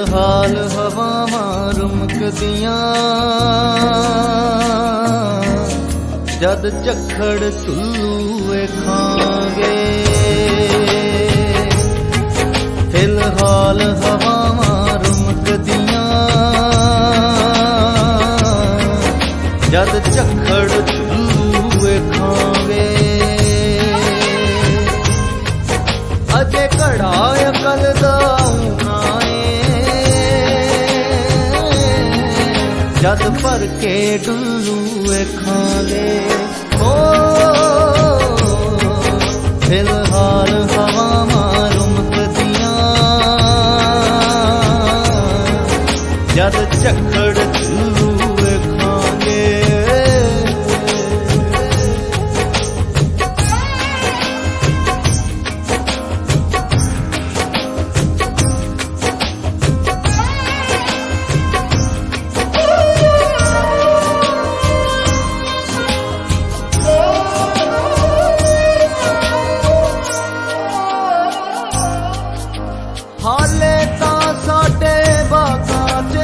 ਫਿਲਹਾਲ ਹਵਾਵਾਂ ਰੁਮਕਦੀਆਂ, ਜਦ ਝੱਖੜ ਝੁੱਲੂ ਵੇਖਾਂਗੇ। ਫਿਲਹਾਲ ਹਵਾਵਾਂ ਰੁਮਕਦੀਆਂ, ਜਦ ਝੱਖੜ ਝੁੱਲੂ ਵੇਖਾਂਗੇ। ਅਜੇ ਘੜਾ ਅਕਲ ਦਾ ਆਉਣਾ ਏ, ਜਦ ਭਰ ਕੇ ਡੁੱਲੂ ਵੇਖਾਂਗੇ। ਓ ਫਿਲਹਾਲ ਹਵਾਵਾਂ ਰੁਮਕਦੀਆਂ, ਜਦ ਝੱਖੜ ਝੁੱਲੂ ਵੇਖਾਂਗੇ। ਹਾਲੇ ਤਾਂ ਸਾਡੇ ਬਾਗਾਂ 'ਚ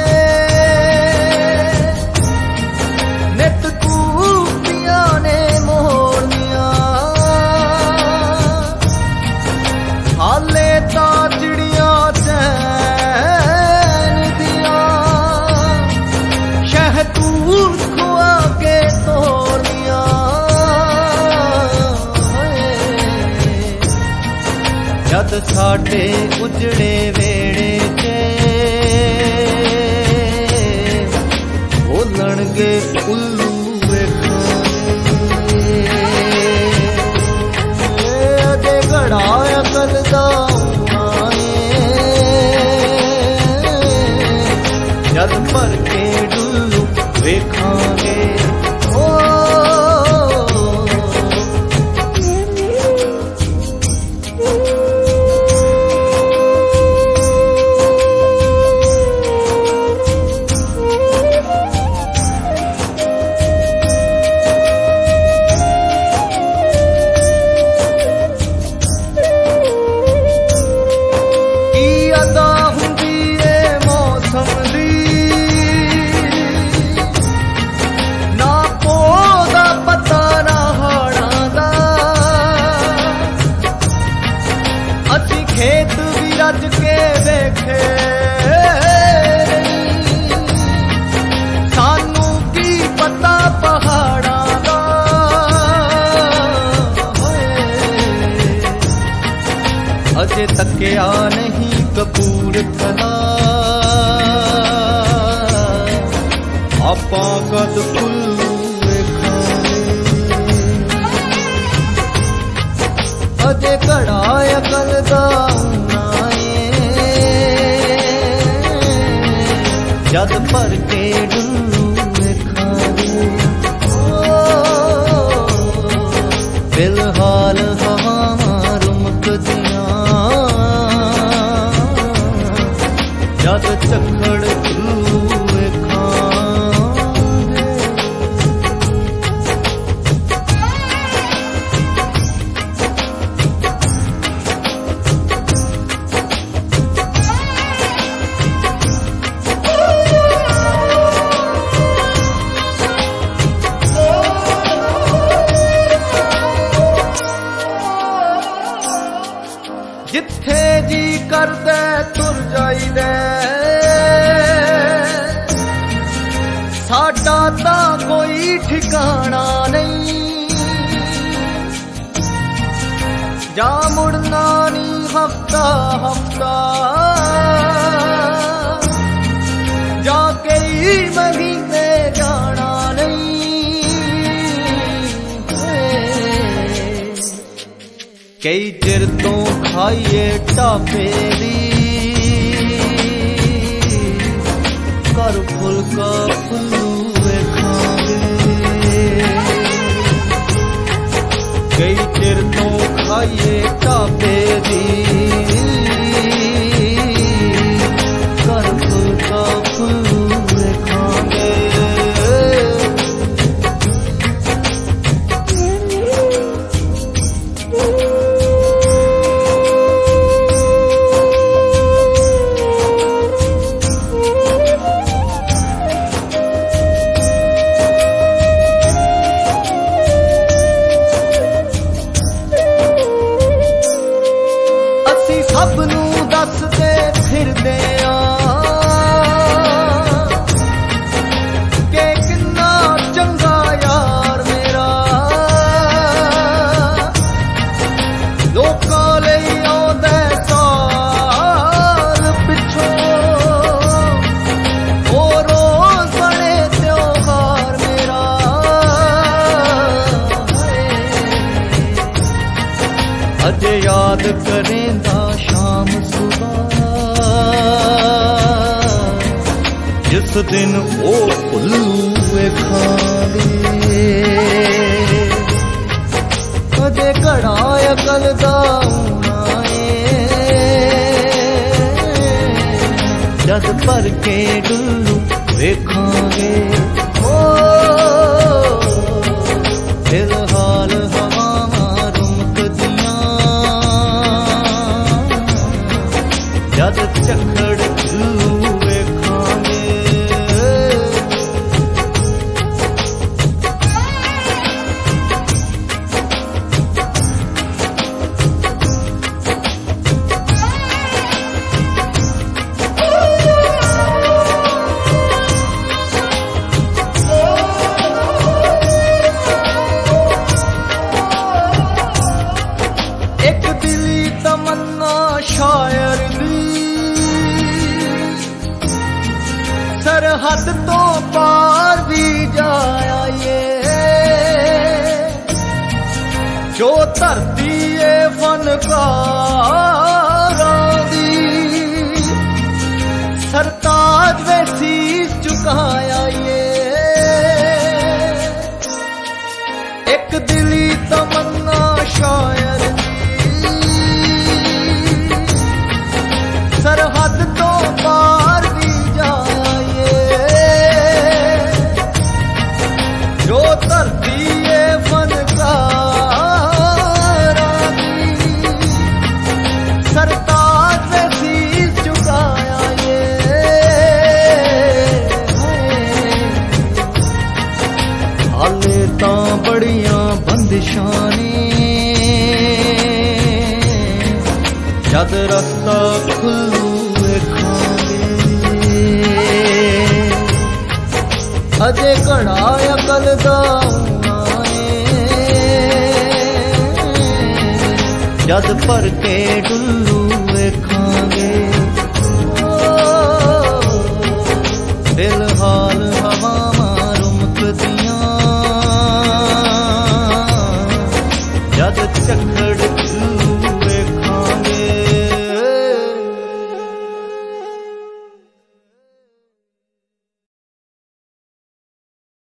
ਨਿੱਤ ਕੂਕੀਆਂ ਨੇ ਮੋਰਨੀਆਂ, ਹਾਲੇ ਤਾਂ ਚਿੜੀਆਂ ਚੈਨ ਦੀਆਂ ਸ਼ਹਿਤੂਤ ਖੁਆ ਕੇ ਤੋਰਨੀਆਂ। ਜਦ ਸਾਡੇ ਉਜੜੇ ਵੇੜੇ 'ਚ ਬੋਲਣਗੇ ਉੱਲੂ ਵੇਖਾਂਗੇ। ਅਜੇ ਘੜਾ ਅਕਲ ਦਾ ਆਉਣਾ ਏ, ਜਦ ਭਰ ਕੇ ਡੁੱਲੂ ਵੇਖਾਂਗੇ। ਖੇਤ ਵੀ ਰੱਜ ਕੇ ਵੇਖੇ, ਸਾਨੂੰ ਕੀ ਪਤਾ ਪਹਾੜਾਂ ਦਾ। ਅਜੇ ਤੱਕਿਆ ਨਹੀਂ ਕਪੂਰਥਲਾ, ਆਪਾਂ ਕਦ ਕੁੱਲੂ ਵੇਖਾਂਗੇ। ਅਜੇ ਘੜਾ ਅਕਲ ਦਾ ਆਉਣਾ ਏ, ਜਦ ਭਰ ਕੇ ਡੁੱਲੂ ਵੇਖਾਂਗੇ। ਫਿਲਹਾਲ ਹਵਾਵਾਂ ਰੁਮਕਦੀਆਂ, ਜਦ ਝੱਖੜ ਝੁੱਲੂ ਵੇਖਾਂਗੇ। ਜਿੱਥੇ ਜੀ ਕਰਦੇ ਤੁਰ ਜਾਈਦੇ, ਸਾਡਾ ਤਾਂ ਕੋਈ ਠਿਕਾਣਾ ਨਹੀਂ। ਜਾ ਮੁੜਨਾ ਨੀ ਹਫਤਾ ਹਫਤਾ, ਜਾ ਕਈ ਮਹੀਨੇ ਜਾਣਾ ਨਹੀਂ। ਕਈ ਚਿਰ ਤੋਂ ਖਾਈਏ ਢਾਬੇ ਦੀ, ਘਰ ਫੁਲਕਾ ਫੁੱਲੂ ਵੇਖਾਂਗੇ। ਕਈ ਚਿਰ ਤੋਂ ਖਾਈਏ ਢਾਬੇ ਦੀ, ਘਰ ਫੁਲਕਾ ਫੁੱਲੂ ਵੇਖਾਂਗੇ। अजे याद करेंदा शाम सुबह जिस दिन ओ उल्लू खावे अजे घड़ा अकल दा जद भर के डुल्लू वेखांगे ओ फिलहाल हवावां रुमकदियां जद झक्खड़ डुल्लू वेखांगे शायर दी सरहद तो पार भी जाया ये जो धरती है फनकारां दी सरताज वे शीश झुकाया ये एक दिली तमन्ना शायर सरहद तो पार भी जाए जो धरती है फनकारां दी सरताज में शीश झुकाया ये हाले तां बड़ियां बंदिशां ने जद रस्ता खुल्लू खावे अजे घड़ा अकल दा जद भर के डुल्लू